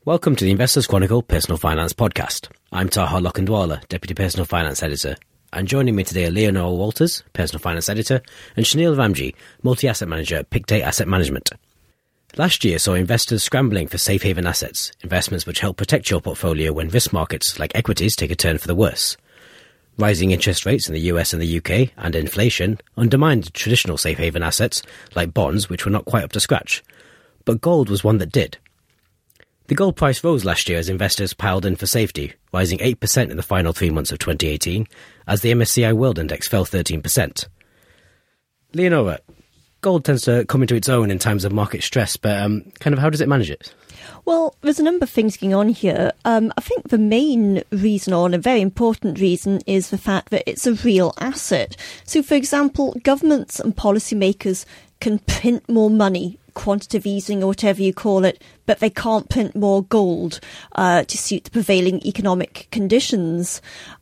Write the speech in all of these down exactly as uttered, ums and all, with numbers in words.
Welcome to the Investors Chronicle Personal Finance Podcast. I'm Taha Lokhandwala, Deputy Personal Finance Editor. And joining me today are Leonora Walters, Personal Finance Editor, and Shanil Ramji, Multi-Asset Manager at Pictet Asset Management. Last year saw investors scrambling for safe haven assets, investments which help protect your portfolio when risk markets like equities take a turn for the worse. Rising interest rates in the U S and the U K and inflation undermined traditional safe haven assets like bonds, which were not quite up to scratch. But gold was one that did. The gold price rose last year as investors piled in for safety, rising eight percent in the final three months of twenty eighteen, as the M S C I World Index fell thirteen percent. Leonora, gold tends to come into its own in times of market stress, but um, kind of how does it manage it? Well, there's a number of things going on here. Um, I think the main reason, or a very important reason, is the fact that it's a real asset. So, for example, governments and policymakers can print more money, quantitative easing or whatever you call it, but they can't print more gold uh, to suit the prevailing economic conditions.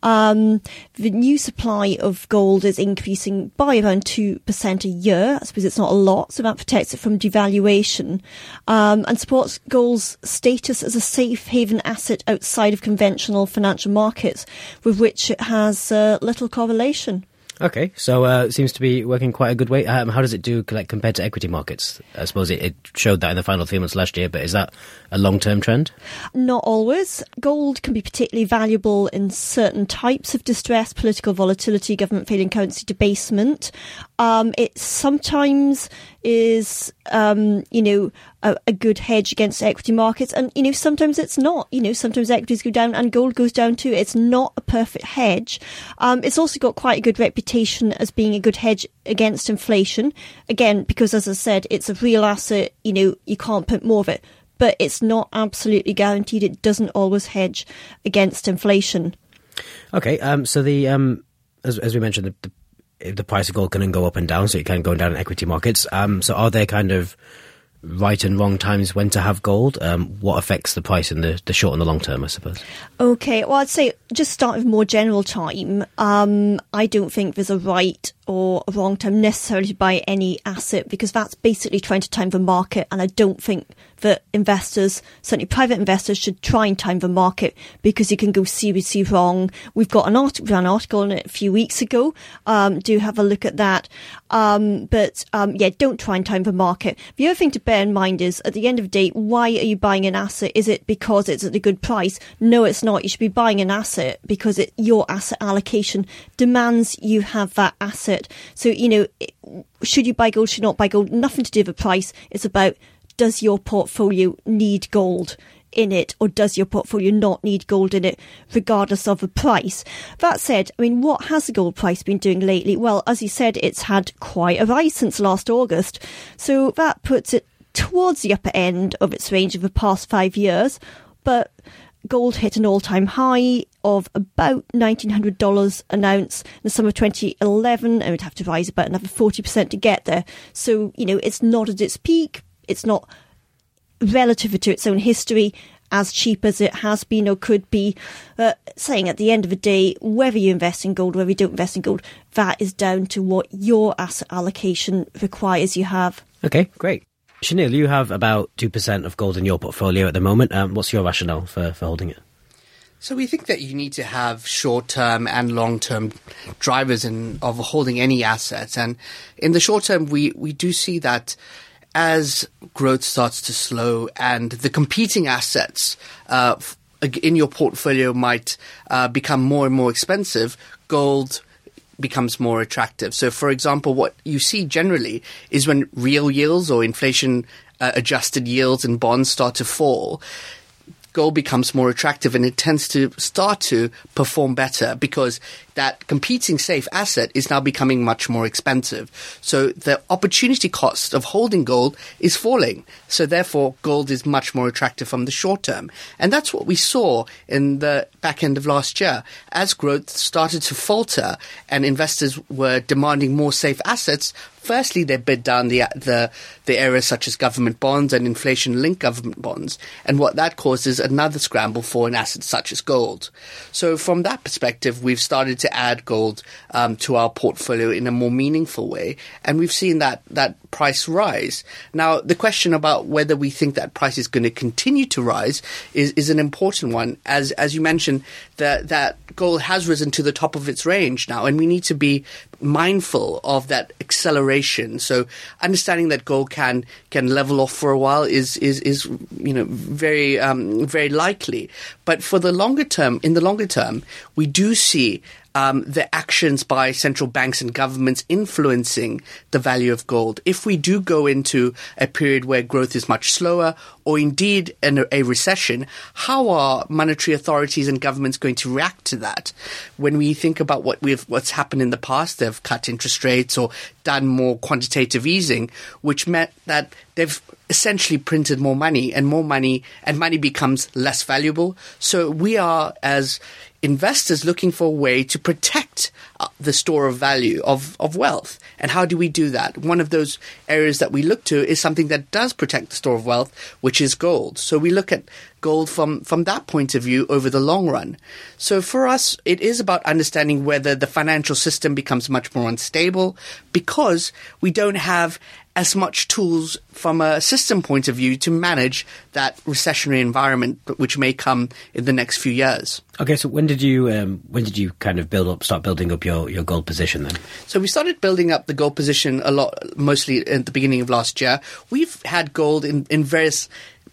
Um, the new supply of gold is increasing by around two percent a year. I suppose it's not a lot, so that protects it from devaluation um, and supports gold's status as a safe haven asset outside of conventional financial markets, with which it has uh, little correlation. Okay, so uh, it seems to be working quite a good way. Um, how does it do like, compared to equity markets? I suppose it, it showed that in the final three months last year, but is that a long-term trend? Not always. Gold can be particularly valuable in certain types of distress, political volatility, government failing, currency debasement. Um, it sometimes is, um, you know, a, a good hedge against equity markets. And, you know, sometimes it's not. You know, sometimes equities go down and gold goes down too. It's not a perfect hedge. Um, it's also got quite a good reputation as being a good hedge against inflation. Again, because, as I said, it's a real asset. You know, you can't print more of it. But it's not absolutely guaranteed. It doesn't always hedge against inflation. Okay, um, so the um, as, as we mentioned, the, the the price of gold can go up and down, so it can go down in equity markets. Um, so are there kind of right and wrong times when to have gold? Um, what affects the price in the, the short and the long term, I suppose? Okay, well, I'd say just start with more general time. Um, I don't think there's a right or a wrong time necessarily to buy any asset, because that's basically trying to time the market, and I don't think that investors, certainly private investors, should try and time the market, because you can go seriously wrong. We've got an article, an article on it a few weeks ago. Um, do have a look at that. Um, but um, yeah, don't try and time the market. The other thing to bear in mind is, at the end of the day, why are you buying an asset? Is it because it's at a good price? No, it's not. You should be buying an asset because it, your asset allocation demands you have that asset. So, you know, should you buy gold, should you not buy gold? Nothing to do with the price. It's about, does your portfolio need gold in it, or does your portfolio not need gold in it, regardless of the price? That said, I mean, what has the gold price been doing lately? Well, as you said, it's had quite a rise since last August. So that puts it towards the upper end of its range of the past five years. But gold hit an all-time high of about nineteen hundred dollars an ounce in the summer of twenty eleven, and it would have to rise about another forty percent to get there. So, you know, it's not at its peak. It's not, relative to its own history, as cheap as it has been or could be. Uh, saying at the end of the day, whether you invest in gold or whether you don't invest in gold, that is down to what your asset allocation requires you have. Okay, great. Shanil, you have about two percent of gold in your portfolio at the moment. Um, what's your rationale for, for holding it? So we think that you need to have short-term and long-term drivers in, of holding any assets. And in the short term, we, we do see that as growth starts to slow and the competing assets uh, in your portfolio might uh, become more and more expensive, gold becomes more attractive. So, for example, what you see generally is when real yields or inflation uh, adjusted yields in bonds start to fall, gold becomes more attractive and it tends to start to perform better because that competing safe asset is now becoming much more expensive. So the opportunity cost of holding gold is falling. So therefore, gold is much more attractive from the short term. And that's what we saw in the back end of last year. As growth started to falter and investors were demanding more safe assets, firstly, they bid down the the the areas such as government bonds and inflation-linked government bonds. And what that causes another scramble for an asset such as gold. So from that perspective, we've started to add gold um, to our portfolio in a more meaningful way. And we've seen that that price rise. Now, the question about whether we think that price is going to continue to rise is, is an important one. As as you mentioned, that that gold has risen to the top of its range now, and we need to be mindful of that acceleration. So understanding that gold can can level off for a while is is is you know very um, very likely. But for the longer term, in the longer term, we do see Um, the actions by central banks and governments influencing the value of gold. If we do go into a period where growth is much slower, or indeed in a, a recession, how are monetary authorities and governments going to react to that? When we think about what we've what's happened in the past, they've cut interest rates or done more quantitative easing, which meant that they've essentially printed more money, and more money, and money becomes less valuable. So we are, as investors, looking for a way to protect uh, the store of value of, of wealth. And how do we do that? One of those areas that we look to is something that does protect the store of wealth, which is gold. So we look at gold from, from that point of view over the long run. So for us, it is about understanding whether the financial system becomes much more unstable because we don't have as much tools from a system point of view to manage that recessionary environment which may come in the next few years. Okay, so when did you um, when did you kind of build up, start building up your, your gold position then? So we started building up the gold position a lot, mostly at the beginning of last year. We've had gold in, in various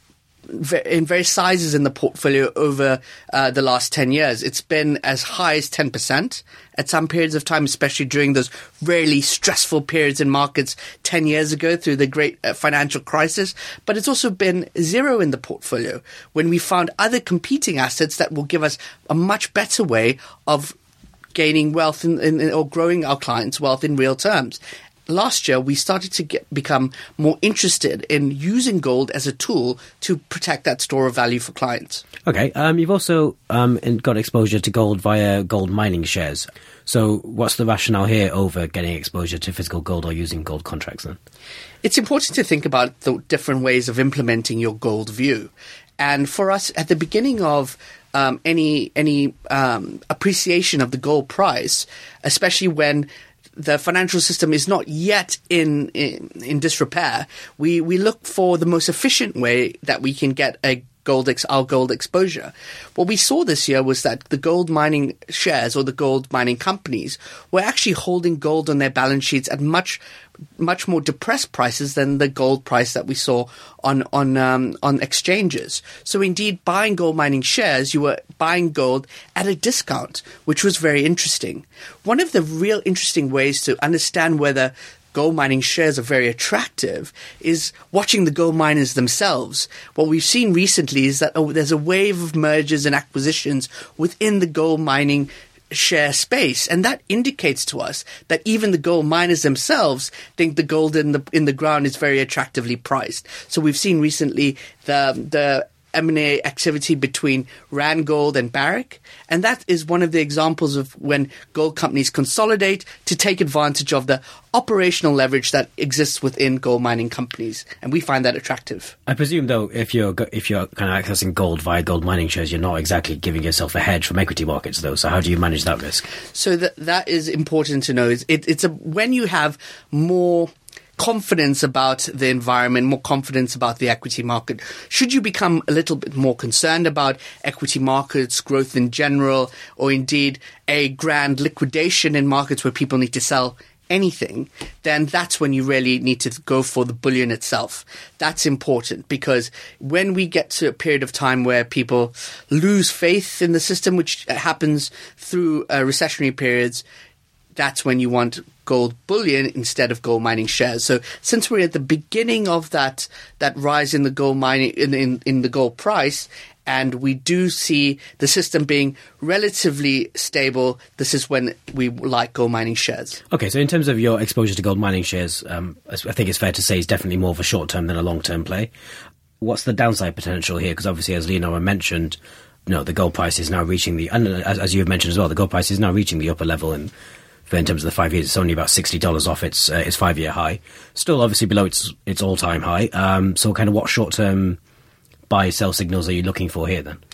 in various sizes in the portfolio over uh, the last ten years. It's been as high as ten percent at some periods of time, especially during those really stressful periods in markets ten years ago through the great uh, financial crisis. But it's also been zero in the portfolio when we found other competing assets that will give us a much better way of gaining wealth in, in, or growing our clients' wealth in real terms. Last year, we started to get, become more interested in using gold as a tool to protect that store of value for clients. Okay. Um, you've also um, got exposure to gold via gold mining shares. So what's the rationale here over getting exposure to physical gold or using gold contracts then? It's important to think about the different ways of implementing your gold view. And for us, at the beginning of um, any, any um, appreciation of the gold price, especially when the financial system is not yet in, in in disrepair, we we look for the most efficient way that we can get a gold ex, our gold exposure. What we saw this year was that the gold mining shares or the gold mining companies were actually holding gold on their balance sheets at much much more depressed prices than the gold price that we saw on on um, on exchanges. So indeed, buying gold mining shares, you were buying gold at a discount, which was very interesting. One of the real interesting ways to understand whether gold mining shares are very attractive is watching the gold miners themselves. What we've seen recently is that oh, there's a wave of mergers and acquisitions within the gold mining share space, and that indicates to us that even the gold miners themselves think the gold in the in the ground is very attractively priced. So we've seen recently the the M and A activity between Randgold and Barrick, and that is one of the examples of when gold companies consolidate to take advantage of the operational leverage that exists within gold mining companies, and we find that attractive. I presume, though, if you're if you're kind of accessing gold via gold mining shares, you're not exactly giving yourself a hedge from equity markets, though. So how do you manage that risk? So that that is important to know. Is it, it's a when you have more confidence about the environment, more confidence about the equity market. Should you become a little bit more concerned about equity markets, growth in general, or indeed a grand liquidation in markets where people need to sell anything, then that's when you really need to go for the bullion itself. That's important because when we get to a period of time where people lose faith in the system, which happens through uh, recessionary periods, that's when you want gold bullion instead of gold mining shares. So since we're at the beginning of that that rise in the gold mining in, in, in the gold price, and we do see the system being relatively stable, this is when we like gold mining shares. Okay, so in terms of your exposure to gold mining shares, um, I think it's fair to say it's definitely more of a short-term than a long-term play. What's the downside potential here? Because obviously, as Leonora mentioned, no, the gold price is now reaching the, and as, as you have mentioned as well, the gold price is now reaching the upper level in in terms of the five years. It's only about sixty dollars off its uh, its five-year high. Still, obviously, below its its all-time high. Um, so kind of what short-term buy-sell signals are you looking for here, then?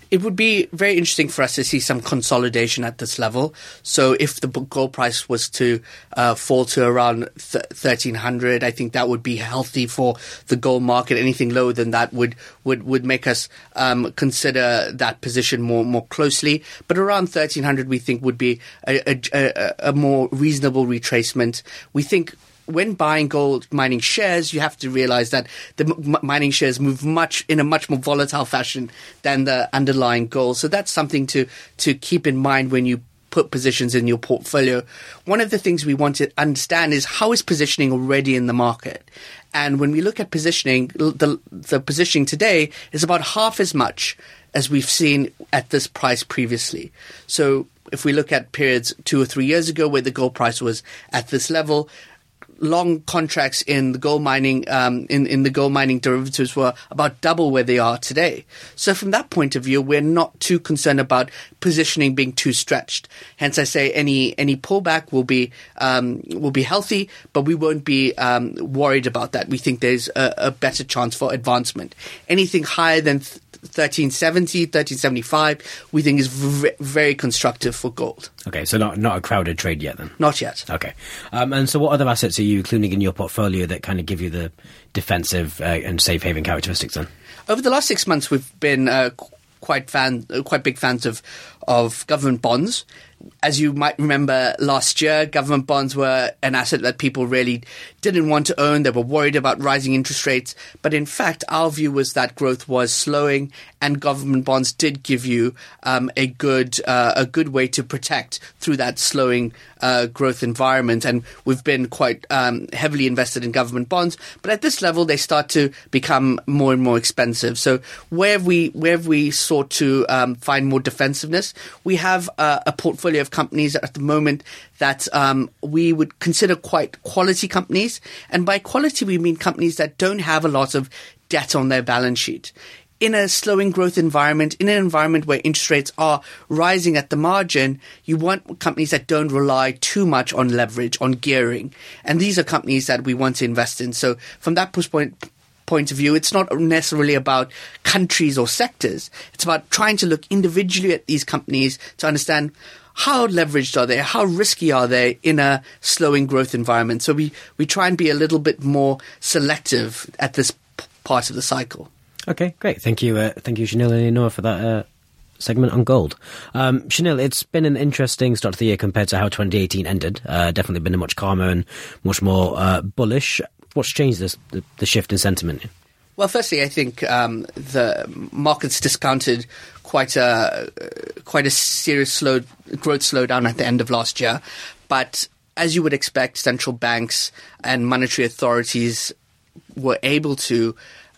it would be very interesting for us to see some consolidation at this level. So if the gold price was to uh, fall to around thirteen hundred, I think that would be healthy for the gold market. Anything lower than that would would, would make us um, consider that position more more closely. But around thirteen hundred, we think would be a, a, a, a more reasonable retracement. We think when buying gold mining shares, you have to realize that the m- mining shares move much in a much more volatile fashion than the underlying gold. So that's something to, to keep in mind when you put positions in your portfolio. One of the things we want to understand is how is positioning already in the market? And when we look at positioning, the, the positioning today is about half as much as we've seen at this price previously. So if we look at periods two or three years ago where the gold price was at this level, long contracts in the gold mining, um, in, in the gold mining derivatives were about double where they are today. So from that point of view, we're not too concerned about positioning being too stretched. Hence, I say any, any pullback will be, um, will be healthy, but we won't be, um, worried about that. We think there's a, a better chance for advancement. Anything higher than th- thirteen seventy, thirteen seventy-five, we think is v- very constructive for gold. Okay, so not not a crowded trade yet then? Not yet. Okay. Um, and so what other assets are you including in your portfolio that kind of give you the defensive uh, and safe haven characteristics then? Over the last six months, we've been uh, quite fan, uh, quite big fans of, of government bonds. As you might remember, last year, government bonds were an asset that people really didn't want to own. They were worried about rising interest rates. But in fact, our view was that growth was slowing, and government bonds did give you um, a good uh, a good way to protect through that slowing uh, growth environment. And we've been quite um, heavily invested in government bonds. But at this level, they start to become more and more expensive. So where have we where have we sought to um, find more defensiveness? We have uh, a portfolio of companies at the moment that um, we would consider quite quality companies. And by quality, we mean companies that don't have a lot of debt on their balance sheet. In a slowing growth environment, in an environment where interest rates are rising at the margin, you want companies that don't rely too much on leverage, on gearing. And these are companies that we want to invest in. So from that point, point of view, it's not necessarily about countries or sectors. It's about trying to look individually at these companies to understand how leveraged are they? How risky are they in a slowing growth environment? So we, we try and be a little bit more selective at this p- part of the cycle. Okay, great. Thank you. Uh, thank you, Shanil and Eleanor, for that uh, segment on gold. Um, Shanil, it's been an interesting start to the year compared to how twenty eighteen ended. Uh, definitely been a much calmer and much more uh, bullish. What's changed this, the, the shift in sentiment? Well, firstly, I think um, the markets discounted quite a quite a serious slow growth slowdown at the end of last year. But as you would expect, central banks and monetary authorities were able to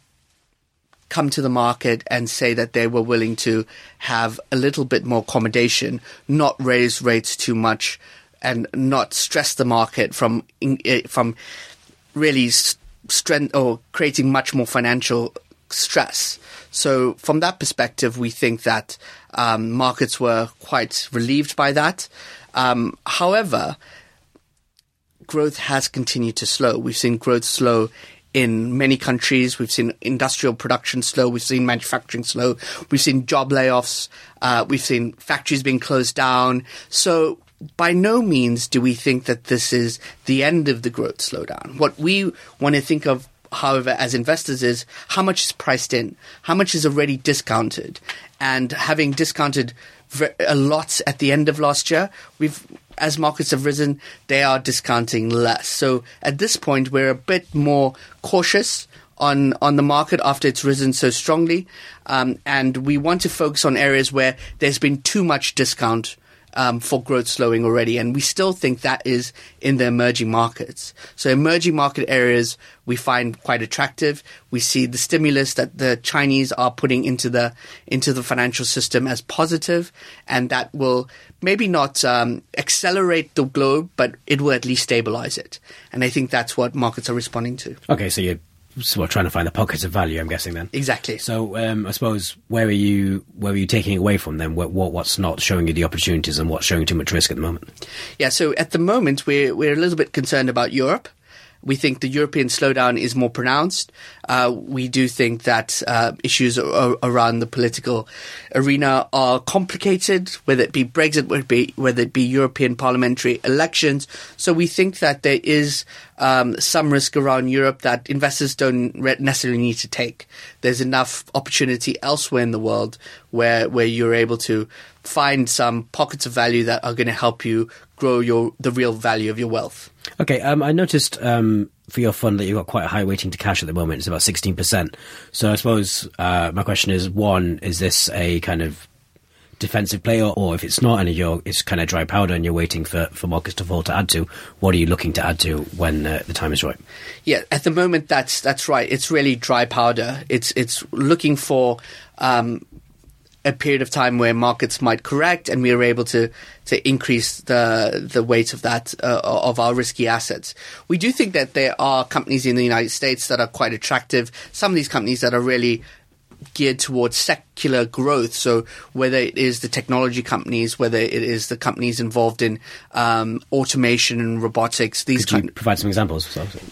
come to the market and say that they were willing to have a little bit more accommodation, not raise rates too much, and not stress the market from from really strength or creating much more financial stress. So from that perspective, we think that um, markets were quite relieved by that. Um, however, growth has continued to slow. We've seen growth slow in many countries. We've seen industrial production slow. We've seen manufacturing slow. We've seen job layoffs. Uh, we've seen factories being closed down. So by no means do we think that this is the end of the growth slowdown. What we want to think of, however, as investors is how much is priced in, how much is already discounted. And having discounted a lot at the end of last year, we've, as markets have risen, they are discounting less. So at this point, we're a bit more cautious on, on the market after it's risen so strongly. Um, and we want to focus on areas where there's been too much discount Um, for growth slowing already, and we still think that is in the emerging markets. So emerging market areas we find quite attractive. We see the stimulus that the Chinese are putting into the into the financial system as positive, and that will maybe not um, accelerate the globe, but it will at least stabilize it. And I think that's what markets are responding to. Okay, so you're So we're trying to find the pockets of value, I'm guessing then. Exactly. So um, I suppose where are you where are you taking away from then? What, what what's not showing you the opportunities and what's showing too much risk at the moment? Yeah. So at the moment we're we're a little bit concerned about Europe. We think the European slowdown is more pronounced. Uh, we do think that uh, issues a- around the political arena are complicated, whether it be Brexit, whether it be, whether it be European parliamentary elections. So we think that there is um, some risk around Europe that investors don't re- necessarily need to take. There's enough opportunity elsewhere in the world where where you're able to find some pockets of value that are going to help you grow your the real value of your wealth. Okay, um, I noticed um, for your fund that you've got quite a high weighting to cash at the moment. It's about sixteen percent. So I suppose uh, my question is, one, is this a kind of defensive play, or, or if it's not, and you're, it's kind of dry powder and you're waiting for, for markets to fall to add to, what are you looking to add to when uh, the time is right? Yeah, at the moment, that's that's right. It's really dry powder. It's, it's looking for Um, a period of time where markets might correct and we are able to, to increase the the weight of that uh, of our risky assets. We do think that there are companies in the United States that are quite attractive. Some of these companies that are really geared towards secular growth. So whether it is the technology companies, whether it is the companies involved in um, automation and robotics, these Could you kind- provide some examples?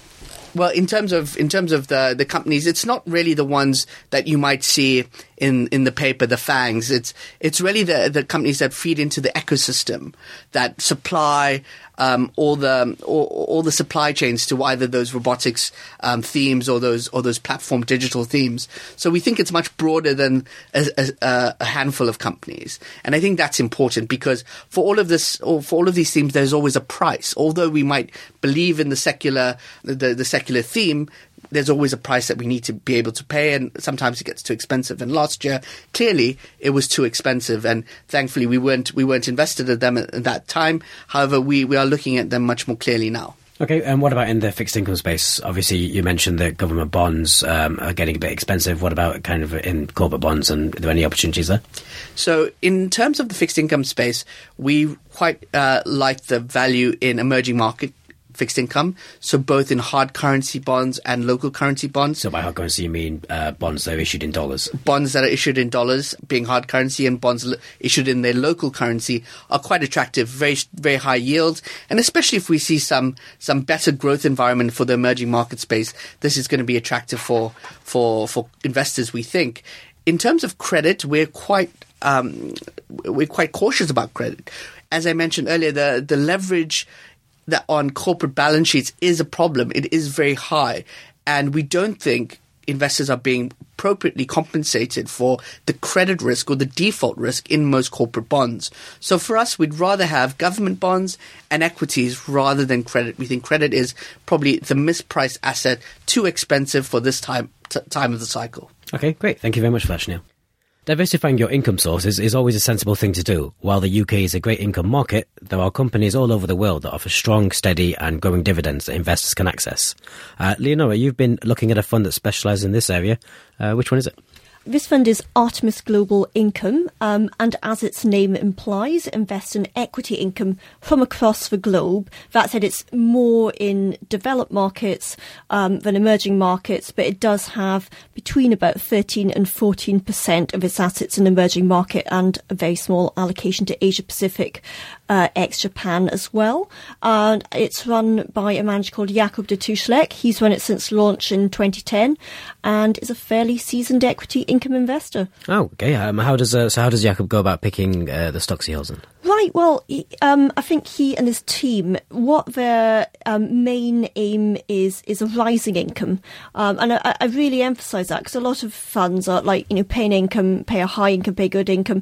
Well, in terms of in terms of the, the companies, it's not really the ones that you might see in, in the paper, the FANGs. It's it's really the the companies that feed into the ecosystem, that supply um, all the all, all the supply chains to either those robotics um, themes or those or those platform digital themes. So we think it's much broader than a, a, a handful of companies, and I think that's important because for all of this, or for all of these themes, there's always a price. Although we might believe in the secular the, the secular theme, there's always a price that we need to be able to pay, and sometimes it gets too expensive. And last year, clearly, it was too expensive, and thankfully, we weren't we weren't invested in them at, at that time. However, we, we are looking at them much more clearly now. Okay, and what about in the fixed income space? Obviously, you mentioned that government bonds um, are getting a bit expensive. What about kind of in corporate bonds, and are there any opportunities there? So in terms of the fixed income space, we quite uh, like the value in emerging market fixed income, so both in hard currency bonds and local currency bonds. So by hard currency, you mean uh, bonds that are issued in dollars? Bonds that are issued in dollars, being hard currency, and bonds lo- issued in their local currency are quite attractive, very very high yield, and especially if we see some some better growth environment for the emerging market space, this is going to be attractive for for for investors, we think. In terms of credit, we're quite um, we're quite cautious about credit. As I mentioned earlier, the the leverage that on corporate balance sheets is a problem. It is very high, and we don't think investors are being appropriately compensated for the credit risk or the default risk in most corporate bonds. So for us, we'd rather have government bonds and equities rather than credit. We think credit is probably the mispriced asset, too expensive for this time t- time of the cycle. Okay, great. Thank you very much for that, Shneel. Diversifying your income sources is always a sensible thing to do. While the U K is a great income market, there are companies all over the world that offer strong, steady and growing dividends that investors can access. Uh, Leonora, you've been looking at a fund that specialises in this area. Uh, which one is it? This fund is Artemis Global Income, um, and as its name implies, invests in equity income from across the globe. That said, it's more in developed markets um, than emerging markets, but it does have between about thirteen and fourteen percent of its assets in emerging market and a very small allocation to Asia Pacific, uh, ex-Japan as well. And it's run by a manager called Jakob de Tuschlek. He's run it since launch in twenty ten and is a fairly seasoned equity income income investor. Oh, okay. Um, how does uh, so how does Jakob go about picking uh, the stocks he holds in? Right. Well, he, um, I think he and his team, what their um, main aim is, is a rising income, um, and I, I really emphasise that because a lot of funds are like, you know, pay an income, pay a high income, pay good income.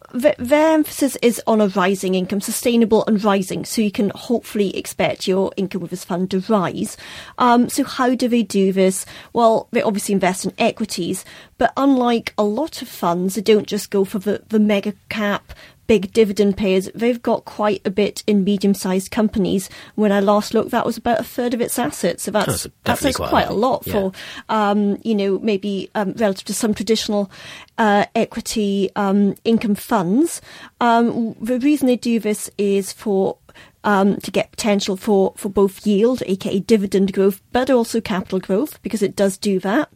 Their emphasis is on a rising income, sustainable and rising, so you can hopefully expect your income with this fund to rise. Um, so how do they do this? Well, they obviously invest in equities, but unlike a lot of funds, they don't just go for the, the mega cap, big dividend payers. They've got quite a bit in medium-sized companies. When I last looked, that was about a third of its assets. So that's oh, that's, that's quite, quite a lot, a lot for, yeah. um, you know, maybe um, relative to some traditional uh, equity um, income funds. Um, the reason they do this is for um, to get potential for, for both yield, aka dividend growth, but also capital growth, because it does do that.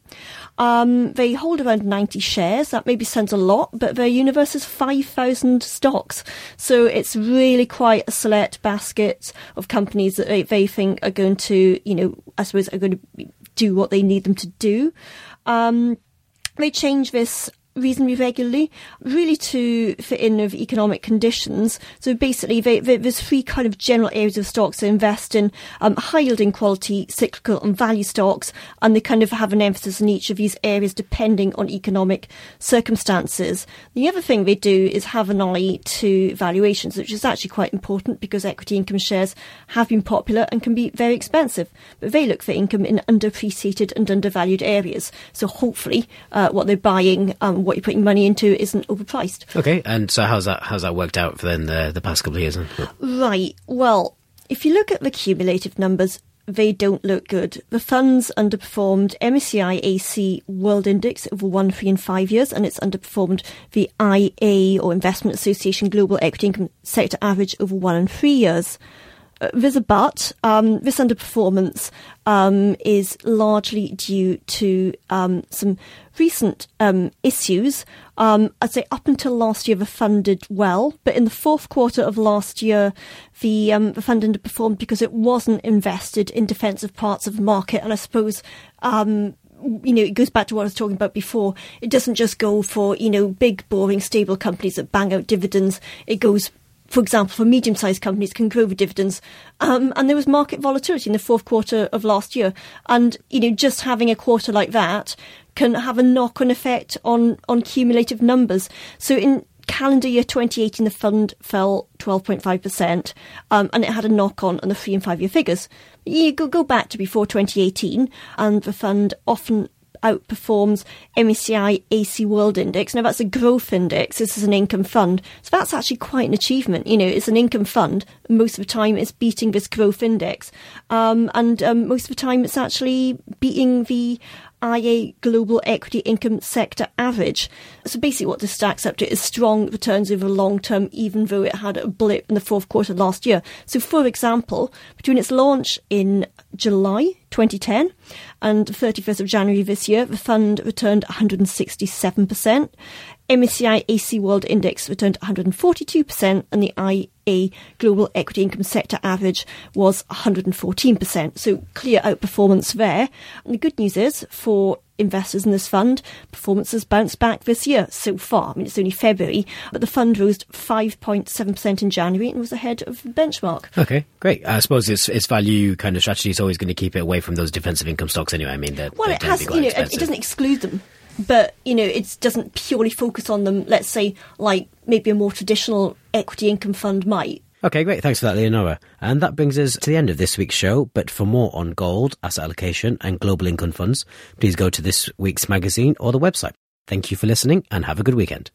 Um, they hold around ninety shares. That maybe sounds a lot, but their universe is five thousand stocks. So it's really quite a select basket of companies that they, they think are going to, you know, I suppose are going to do what they need them to do. Um, they change this reasonably regularly, really to fit in with economic conditions. So basically, they, they, there's three kind of general areas of stocks to invest in: um, high-yielding quality, cyclical and value stocks, and they kind of have an emphasis in each of these areas depending on economic circumstances. The other thing they do is have an eye to valuations, which is actually quite important because equity income shares have been popular and can be very expensive. But they look for income in underappreciated and undervalued areas. So hopefully, uh, what they're buying, um, what you're putting money into isn't overpriced. Okay, and so how's that how's that worked out for then the, the past couple of years? Then? Right, well, if you look at the cumulative numbers, they don't look good. The funds underperformed M S C I A C World Index over one, three and five years, and it's underperformed the I A, or Investment Association Global Equity Income Sector Average, over one and three years. There's a but. Um, this underperformance um, is largely due to um, some recent um, issues. Um, I'd say up until last year, the fund did well, but in the fourth quarter of last year, the, um, the fund underperformed because it wasn't invested in defensive parts of the market. And I suppose, um, you know, it goes back to what I was talking about before. It doesn't just go for, you know, big, boring, stable companies that bang out dividends. It goes, for example, for medium-sized companies can grow the dividends. Um, and there was market volatility in the fourth quarter of last year. And, you know, just having a quarter like that can have a knock-on effect on, on cumulative numbers. So in calendar year twenty eighteen, the fund fell twelve point five percent, um, and it had a knock-on on the three and five-year figures. You go, go back to before twenty eighteen, and the fund often outperforms M S C I A C World Index. Now, that's a growth index. This is an income fund. So that's actually quite an achievement. You know, it's an income fund. Most of the time, it's beating this growth index. Um, and um, most of the time, it's actually beating the I A Global Equity Income Sector Average. So basically what this stacks up to is strong returns over the long term, even though it had a blip in the fourth quarter last year. So for example, between its launch in July twenty ten and thirty-first of January this year, the fund returned one hundred sixty-seven percent. M S C I A C World Index returned one hundred forty-two percent, and the I A Global Equity Income Sector Average was one hundred fourteen percent. So clear outperformance there. And the good news is, for investors in this fund, performance has bounced back this year so far. I mean, it's only February, but the fund rose five point seven percent in January and was ahead of the benchmark. Okay, great. I suppose its its value kind of strategy is always going to keep it away from those defensive income stocks anyway. I mean, they're, well, they it has, you know, expensive. It doesn't exclude them. But, you know, it doesn't purely focus on them, let's say, like maybe a more traditional equity income fund might. Okay, great. Thanks for that, Leonora. And that brings us to the end of this week's show. But for more on gold, asset allocation and global income funds, please go to this week's magazine or the website. Thank you for listening and have a good weekend.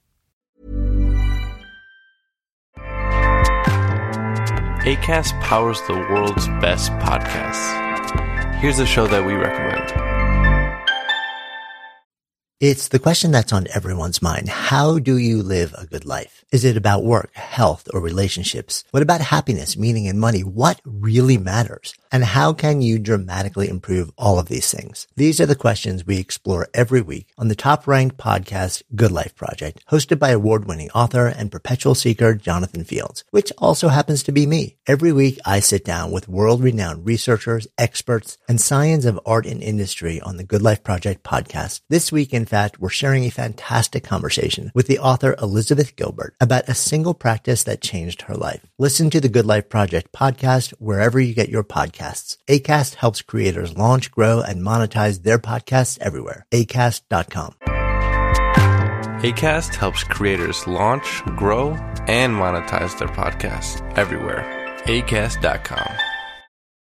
Acast powers the world's best podcasts. Here's a show that we recommend. It's the question that's on everyone's mind. How do you live a good life? Is it about work, health, or relationships? What about happiness, meaning, and money? What really matters? And how can you dramatically improve all of these things? These are the questions we explore every week on the top-ranked podcast, Good Life Project, hosted by award-winning author and perpetual seeker Jonathan Fields, which also happens to be me. Every week, I sit down with world-renowned researchers, experts, and science of art and industry on the Good Life Project podcast. This week, in fact, we're sharing a fantastic conversation with the author Elizabeth Gilbert about a single practice that changed her life. Listen to the Good Life Project podcast wherever you get your podcasts. Acast helps creators launch, grow, and monetize their podcasts everywhere. Acast dot com. Acast helps creators launch, grow, and monetize their podcasts everywhere. Acast dot com.